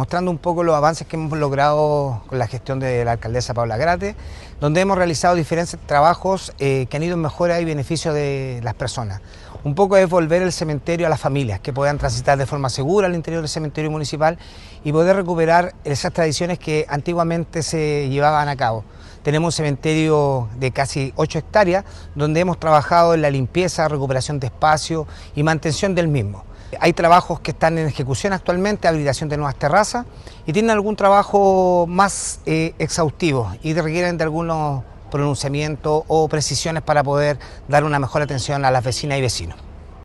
mostrando un poco los avances que hemos logrado con la gestión de la alcaldesa Paula Grate, donde hemos realizado diferentes trabajos que han ido en mejora y beneficio de las personas. Un poco es volver el cementerio a las familias, que puedan transitar de forma segura al interior del cementerio municipal y poder recuperar esas tradiciones que antiguamente se llevaban a cabo. Tenemos un cementerio de casi 8 hectáreas, donde hemos trabajado en la limpieza, recuperación de espacio y mantención del mismo. Hay trabajos que están en ejecución actualmente, habilitación de nuevas terrazas, y tienen algún trabajo más exhaustivo y requieren de algunos pronunciamientos o precisiones para poder dar una mejor atención a las vecinas y vecinos.